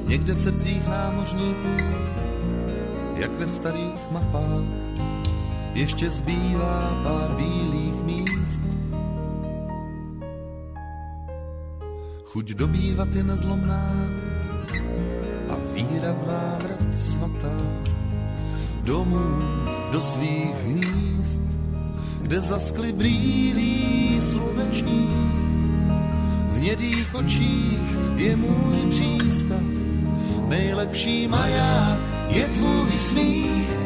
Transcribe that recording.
někde v srdcích námořníků, jak ve starých mapách, ještě zbývá pár bílých míst. Chuť dobývat je nezlomná a víra v návrat svatá domů do svých hnízd, kde zaskly brýlí sluneční. V hnědých očích je můj přístav, nejlepší maják je tvůj smích.